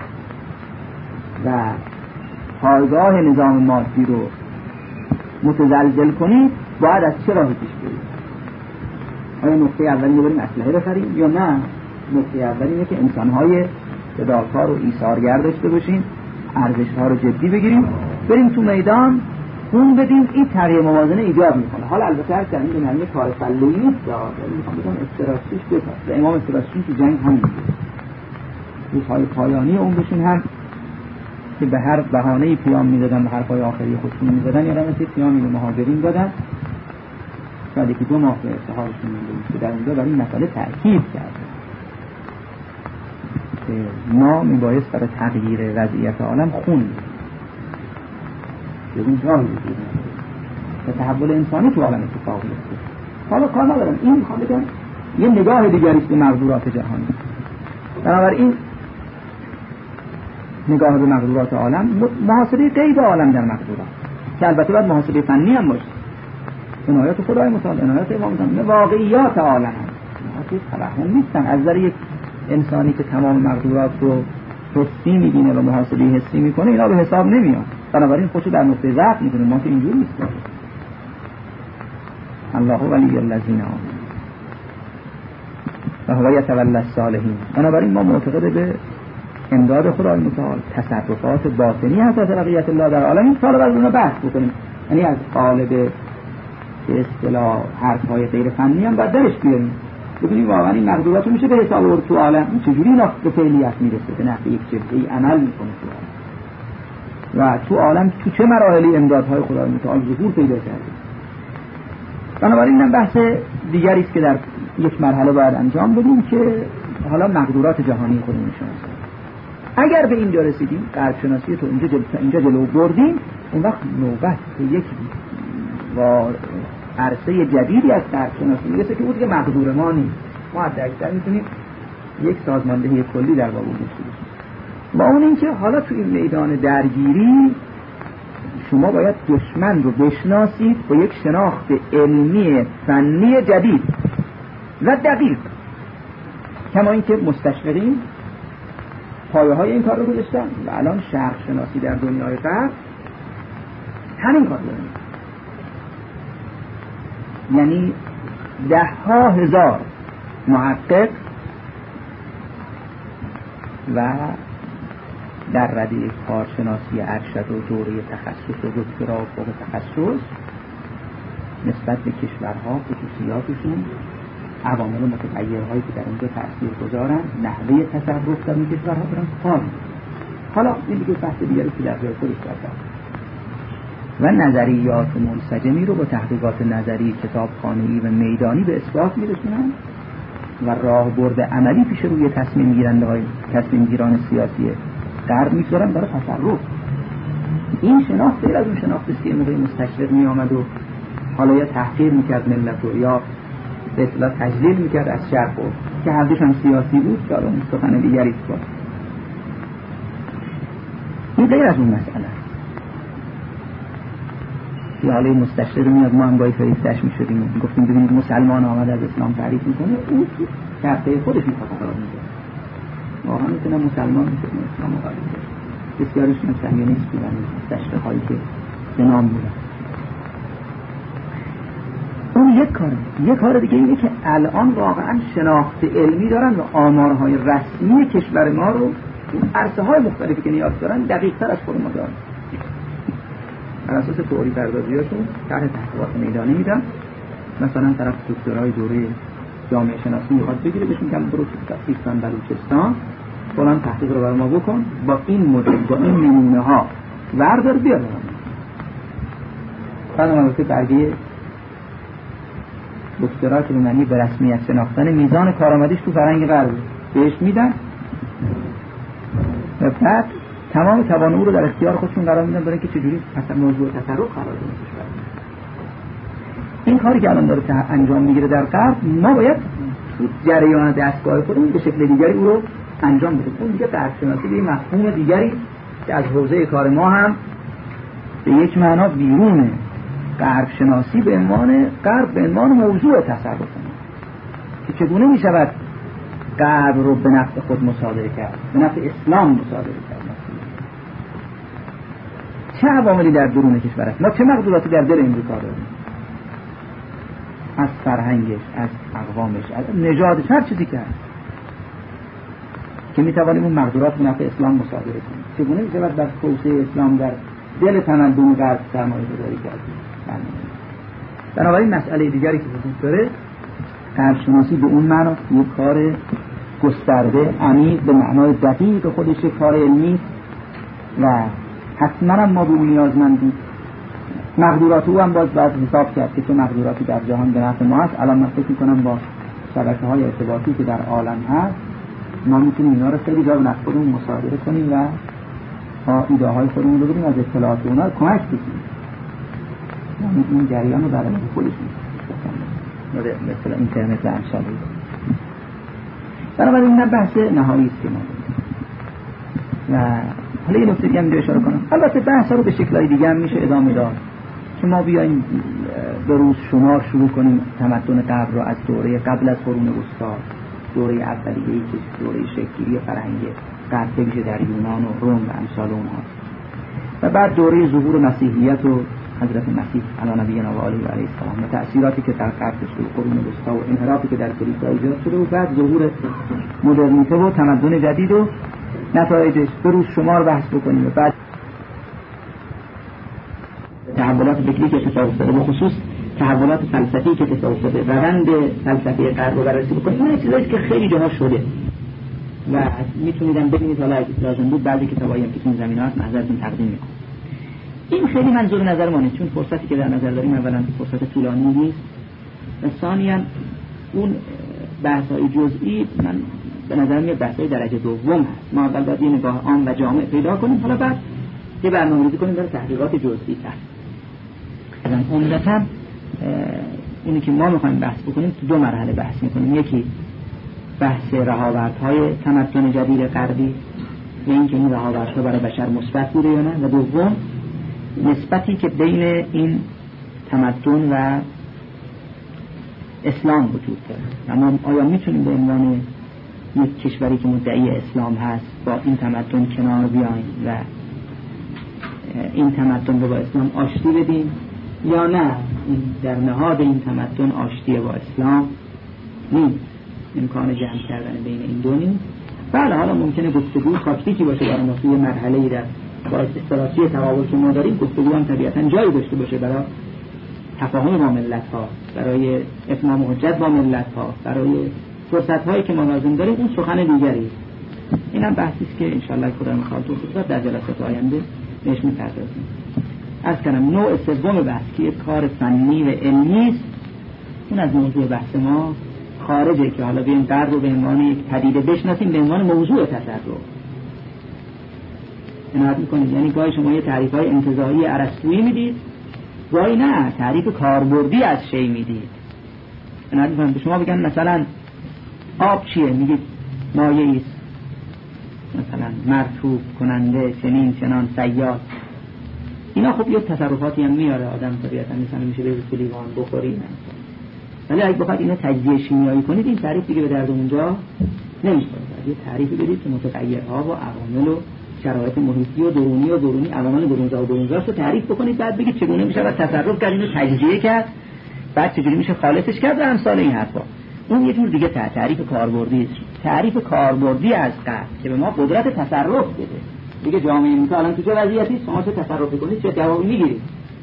و پایگاه نظام مادی رو متزلزل کنید، باید از چه راهی پیش برید؟ آیا نقطه اولی رو بریم اسلحه بخریم یا نه؟ نقطه اولی اینه که انسان‌های فداکار و ایثارگر داشته باشیم، ارزش‌ها رو جدی بگیریم، بریم تو میدان خون بدیم. این تغییر موازنه ایجاد میکنه. حالا البته هر چند این معنی کار فله‌ای نیست، میخوام بگم استراتژیش بپس و امام استراتژی تو جنگ همین بود. روزهای پایانی عمرشون هم که به هر بهانه‌ای پیام میدادن، به حرفای آخری خودشون میدادن، یا مثل پیامی به مهاجرین دادن شاید که دو ماه به ارتحالشون میدونید که در اونجا برای این مسئله تأکید کردن که ما میبایست برای تغییر وضعیت عالم خون بدیم جایی بودیم و تحول انسانی تو عالم اتفاق بیفته. حالا کار ندارم، این میخوام بگم یه نگاه دیگری است به مقدورات جهانی. بنابراین نگاه به مقدورات عالم، محاسبه قید عالم در مقدورات که البته باید محاسبه فنی هم باشه، عنایت خدای متعال، عنایت امام زمان، واقعیات عالم هم حقیقت توهم نیستن. از نظر یک انسانی که تمام مقدورات رو حسی میبینه و محاسبه حسی میکنه اینا به حساب نمیاد، بنابراین خودشو در نقطه ضعف میکنه. ما که اینجور نیست. الله ولی الذین آمنوا و هو یتولی الصالحین. بنابراین ما معتقد به امداد خدای متعال، تصرفات باطنی هست از بقیت الله در عالم. این سال بعد اونها بحث بکنیم، یعنی از قالب به اصطلاح حرف‌های غیر فنی هم باید درش بیاریم، ببینیم واقعا این مقدورات رو میشه به حساب آورد تو عالم، چجوری اینا به فعلیت میرسه، به نحو یک جبهه‌ای عمل میکنه تو عالم و تو عالم تو چه مراحلی امدادهای خدای متعال ظهور پیدا کرده. بنابراین این بحث دیگری است که در یک مرحله باید انجام بدیم که حالا مقدورات جهانی خودمون شناسیم. اگر به اینجا رسیدیم، قلب شناسی تو اینجا جلو, اینجا جلو بردیم، اون وقت نوبت به یک و عرصه جدیدی از قلب شناسی میرسه که بود که مقدور ما نیست. ما حتی اکثر میتونیم یک سازماندهی کلی در باب داشته باشیم. با اون اینکه حالا تو این میدان درگیری شما باید دشمن رو بشناسید با یک شناخت علمی فنی جدید و دقیق، کما اینکه مستشرقین پایه های این کار رو گذاشتن و الان شرق شناسی در دنیای غرب همین کار داره. یعنی ده ها هزار محقق و در رده کارشناسی ارشد و دوره تخصص و دکترا و فوق تخصص نسبت به کشورها، خصوصیاتشون، عوامل متغیرهایی که در اونجا تأثیر گذارن، نحوه تصرف در این کشورها برن کار. حالا این دیگه بحث دیگری که در جای خودش داره. و نظریات منسجمی رو با تحقیقات نظری کتابخانه‌ای و میدانی به اثبات میرسونن و راهبرد عملی پیش روی تصمیم گیرنده های تصمیم گیران سیاسی غرب میذارن برای تصرف. این شناخت غیر از اون شناختی است که موقع مستشرق می آمد و حالا یا تحقیر میکرد ملت رو یا به اصطلاح تجلیل میکرد از شرق که هر دوش هم سیاسی بود. که حالا سخن دیگری است. این غیر از اون مسئله که حالا مستشرق میاد ما هم باید فریفتش میشدیم و گفتیم ببینید مسلمان آمد از اسلام تعریف میکنه، اون کرده خودش میخواد قرار میده واقعا میتونه مسلمان میشه اسلام قرار میده. بسیارش مسلمانیست بودن مستشرق هایی که به نام بودن. اون یک کاره. یک کار دیگه اینه که الان واقعا شناخت علمی دارن و آمارهای رسمی کشور ما رو اون عرصه های مختلفی که نیاز دارن دقیق تر از خود ما دارن. بر اساس تئوری پردازیاشون طرح تحقیقات میدانی میدن. مثلا طرف دکترای دوره جامعه شناسی میخواد بگیره بهش میگم برو تو سیستان بلوچستان فلان تحقیق رو برای ما بکن با این مدل با این نمونه ها وردار بیار. بعد ما وقتی برگه دکترا که به معنی به رسمیت شناختن میزان کارآمدیش تو فرهنگ غرب بهش میدن و بعد تمام توان او رو در اختیار خودشون قرار میدن برای اینکه چجوری موضوع تصرف قرار بدن. این کاری که الان داره انجام میگیره در غرب ما باید تو جریان دستگاه خودمون به شکل دیگری او رو انجام بدیم. اون دیگه غرب شناسی به مفهوم دیگری که از حوزه کار ما هم به یک معنا بیرونه. غرب شناسی به عنوان غرب به عنوان موضوع تصرف که چگونه میشود غرب رو به نفع خود مصادره کرد، به نفع اسلام مصادره کرد. چه عواملی در درون کشور است؟ ما چه مقدوراتی در دل امریکا داریم؟ از فرهنگش، از اقوامش، از نژادش، هر چیزی که هست که میتوانیم اون مقدورات به نفع اسلام مصادره کنیم. چگونه میشود در توسعه اسلام در دل تمدن غرب سرمایه گذاری کرد؟ بنابراین مسئله دیگری که وجود داره غرب شناسی به اون معنا یک کار گسترده عمیق به معنای دقیق خودش کار علمی و حتما هم ما به اون نیازمندیم. مقدورات او هم باز باید حساب کرد که چه مقدوراتی در جهان به نفع ما هست. الان من فکر می‌کنم با شبکه‌های ارتباطی که در عالم هست ما میتونیم اینا رو خیلی جا به نفع خودمون مصادره کنیم و تا ایده های خودمون رو ببینیم از اطلاعات اونا رو کمک بگیریم. یعنی این جریان رو برای خودش می‌کنه مثلا اینترنت و امثال. بنابراین این بحث نهایی است که ما و حالا یه نکته دیگه هم اشاره کنم. البته بحث رو به شکل‌های دیگه هم میشه ادامه داد که ما بیایم به روز شمار شروع کنیم تمدن غرب رو از دوره قبل از قرون وسطا، دوره اولیه‌ای که دوره شکل‌گیری فرهنگ غرب بشه در یونان و روم و امثال اونها و بعد دوره ظهور مسیحیت و حضرت مسیح علی نبینا و آله و علیه السلام و تأثیراتی که در غرب به قرون وسطا و انحرافی که در کلیسا ایجاد شده و بعد ظهور مدرنیته و تمدن جدید و نتایجش به روز شمار بحث بکنیم و بعد تحولات فکری که اتفاق افتاده به خصوص تحولات فلسفی که اتفاق افتاده روند فلسفی غرب رو بررسی بکنیم. این چیزایی که خیلی جاها شده و میتونیدم ببینید حالا اگه لازم بود بعضی کتابایی هم که این زمینه هست نظرتون تقدیم میکنم. این خیلی منظور نظر ما نیست چون فرصتی که در نظر داریم اولا فرصت طولانی نیست و ثانیاً اون بحث‌های جزئی من به نظر میاد بحث‌های درجه دوم هست. ما اول باید یه نگاه عام و جامع پیدا کنیم حالا بعد یه برنامه‌ریزی کنیم برای تحقیقات جزئی تر. مثلا عمدتاً اونی که ما می‌خوایم بحث بکنیم تو دو مرحله بحث می‌کنیم. یکی بحث رهاورت‌های تمدن جدید غربی و اینکه این رهاورت‌ها برای بشر مثبت بوده یا نه و دوم نسبتی که بین این تمدن و اسلام وجود داره. اما آیا میتونیم به عنوان یک کشوری که مدعی اسلام هست با این تمدن کنار بیایم و این تمدن رو با اسلام آشتی بدیم یا نه این در نهاد این تمدن آشتی با اسلام نیست، امکان جمع کردن بین این دو نیست. بله حالا ممکنه گفتگو تاکتیکی باشه برای ما توی مرحله‌ای در با استراتژی تقابل که ما داریم گفتگو هم طبیعتاً جایی داشته باشه برای تفاهم با ملت‌ها، برای اتمام حجت با ملت‌ها، برای فرصت‌هایی که ما لازم داریم. این سخن دیگری اینم بحثی است که ان شاء الله خدا میخواد تو خصوصا در جلسات آینده بهش میپردازیم. از کنم نوع سوم بحث که کار فنی و علمی است، اون از موضوع بحث ما خارجه که حالا بیم در رو به عنوان یک پدیده بشناسیم، به عنوان موضوع تصرف عنایت میکنید. یعنی گاهی شما یه تعریف‌های انتزاعی ارسطویی میدید، گاهی نه تعریف کاربردی از شی میدید. عنایت میکنید به شما بگن مثلا آب چیه، میگید مایعی است، مثلا مرطوب کننده، چنین چنان، سیال. اینا خب یه تصرفاتی هم میاره آدم طبیعتا، مثلا میشه به لیوان بخوری نه. ولی اگه بخواید اینو تجزیه شیمیایی کنید این تعریف دیگه به درد اونجا نمیخوره. یه تعریفی بدید که متغیرها و عوامل و شرایط محیطی و درونی و درونی عوامل درونزا و درونزاست رو تعریف بکنید، بعد بگید چگونه میشه بعد تصرف کرد، اینو تجزیه کرد، بعد چجوری میشه خالصش کرد و امثال این حرفا. اون یه جور دیگه تعریف کاربردی است. تعریف کاربردی از قصد که به ما قدرت تصرف بده. دیگه جامعه این الان تو چه وضعیتی شما چه تصرف کنید، چه جوابی میگیرید.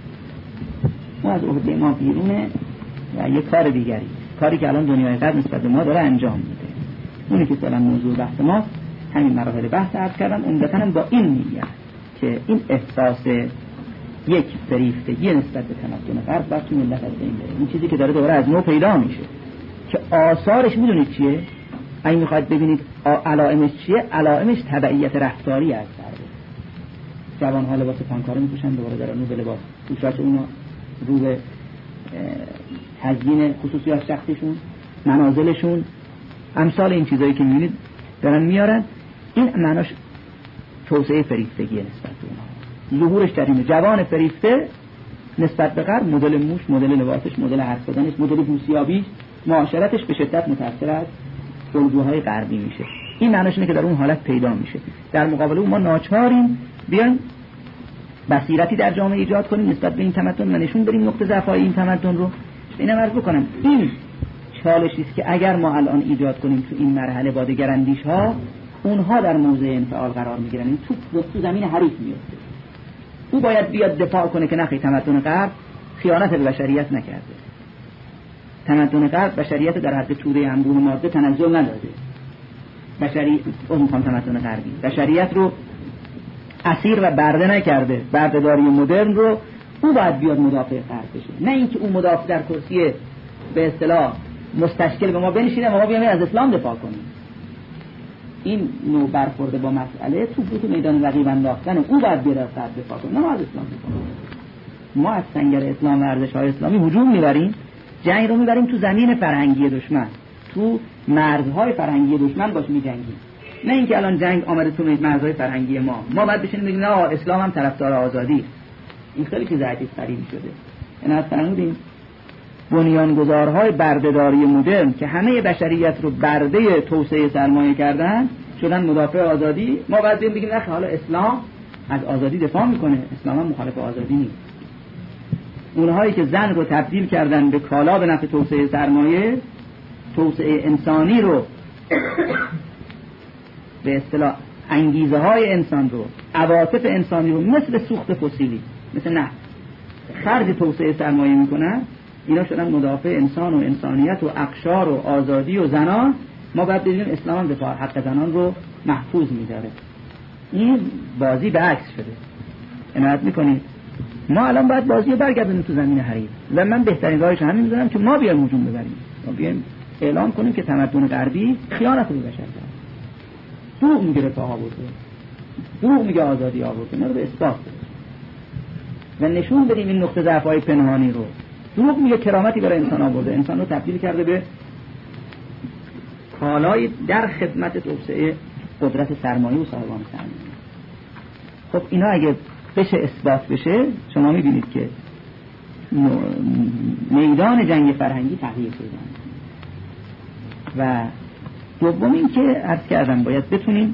ما از عهده ما بیرونه و یه کار دیگری، کاری که الان دنیای غرب نسبت به ما داره انجام میده. اونی که مثلا موضوع بحث ما همین مراحل بحث عرض کردم، عمدتاً با این نیت که این احساس یک فریفتگی نسبت به تمدن غرب بر تو ملت از بین بره. این چیزی که داره دوباره از نو پیدا میشه که آثارش میدونید چیه؟ اگه میخواید ببینید علائمش چیه، علائمش تبعیت رفتاری از غرب. جوان‌ها لباس پانکاره میپوشن، دوباره دارن رو به لباس پوشاک اونا رو به تزیین خصوصیات شخصیشون، منازلشون، امثال این چیزایی که میبینید دارن میارن. این معناش توسعه فریفتگی نسبت به اونها، ظهورش در اینه. جوان فریفته نسبت به غرب، مدل موش، مدل لباسش، مدل حرف زدنش، مدل دوستیابیش، معاشرتش به شدت متأثر از الگوهای غربی میشه. این معناش اینه که در اون حالت پیدا میشه. در مقابل اون ما ناچاریم بیان بصیرتی در جامعه ایجاد کنیم نسبت به این تمدن و نشون بدیم نقطه ضعف‌های این تمدن رو. اینم عرض بکنم این چالشی است که اگر ما الان ایجاد کنیم تو این مرحله با دگراندیش‌ها، اونها در موضع انفعال قرار میگیرن، این تو تو زمین حریف میفته. او باید بیاد دفاع کنه که نخی تمدن غرب خیانت به بشریت نکرده، تمدن غرب بشریت در حد توده انبوه ماده تنزل نداده، بشری اون میخوام تمدن غربی بشریت رو اسیر و برده نکرده، بردهداری مدرن رو او باید بیاد مدافع غرب بشه، نه اینکه او مدافع در کرسی به اصطلاح مستشکل به ما بنشینه و ما بیایم از اسلام دفاع کنیم. این نوع برخورده با مسئله تو تو میدان رقیب انداختن، او باید بیاد از غرب دفاع کنه، نه از اسلام دفاع کنه. ما از سنگر اسلام و ارزش‌های اسلامی هجوم میبریم، جنگ رو میبریم تو زمین فرهنگی دشمن، تو مرزهای فرهنگی دشمن باش میجنگیم، نه اینکه الان جنگ آمده تو مرزهای فرهنگی ما ما بعد بشینیم بگیم نه اسلام هم طرفدار آزادی. این خیلی چیز عجیب غریبی شده. اینا از فرمودیم بنیانگذارهای بردهداری مدرن که همه بشریت رو برده توسعه سرمایه کردن شدن مدافع آزادی. ما بعد بگیم نه حالا اسلام از آزادی دفاع میکنه، اسلام هم مخالف آزادی نیست. اونهایی که زن رو تبدیل کردن به کالا به نفع توسعه سرمایه، توسعه انسانی رو به اصطلاح انگیزه های انسان رو، عواطف انسانی رو مثل سوخت فسیلی، مثل نه خرج توسعه سرمایه میکنن، اینا شدن مدافع انسان و انسانیت و اقشار و آزادی و زنان. ما باید ببینیم اسلام هم دفاع حق زنان رو محفوظ می‌داره. این بازی به عکس شده. عنایت می‌کنید ما الان باید بازی رو برگردونیم تو زمین حریف و من بهترین راهش همین می‌دونم که ما بیایم هجوم ببریم، ما بیایم اعلام کنیم که تمدن غربی خیانت به بشر کرده، دروغ میگه رفاه آورده، دروغ میگه آزادی آورده، ما رو به اثبات و نشون بدیم این نقطه ضعف‌های پنهانی رو. دروغ میگه کرامتی برای انسان آورده، انسان رو تبدیل کرده به کالای در خدمت توسعه قدرت سرمایه و صاحبان سرمایه. خب اینا اگه بشه اثبات بشه، شما میبینید که میدان جنگ فرهنگی تغییر پیدا و دوم این که عرض کردم باید بتونیم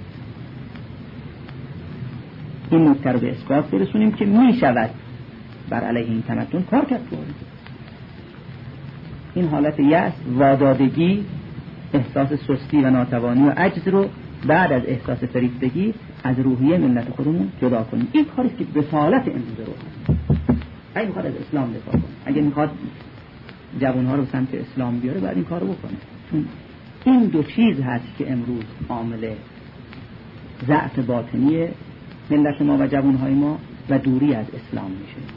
این نکته رو به اثبات برسونیم که میشود بر علیه این تمدن کار کرد. این حالت یأس، وادادگی، احساس سستی و ناتوانی و عجز رو بعد از احساس فریفتگی از روحیه ملت خودمون جدا کنیم. این کاری که به حالت امروز رو اگه میخواد از اسلام دفاع کنه، اگه میخواد جوانها رو سمت اسلام بیاره، باید این کار رو بکنه. چون این دو چیز هست که امروز عامل ضعف باطنی ملت ما و جوانهای ما و دوری از اسلام میشه.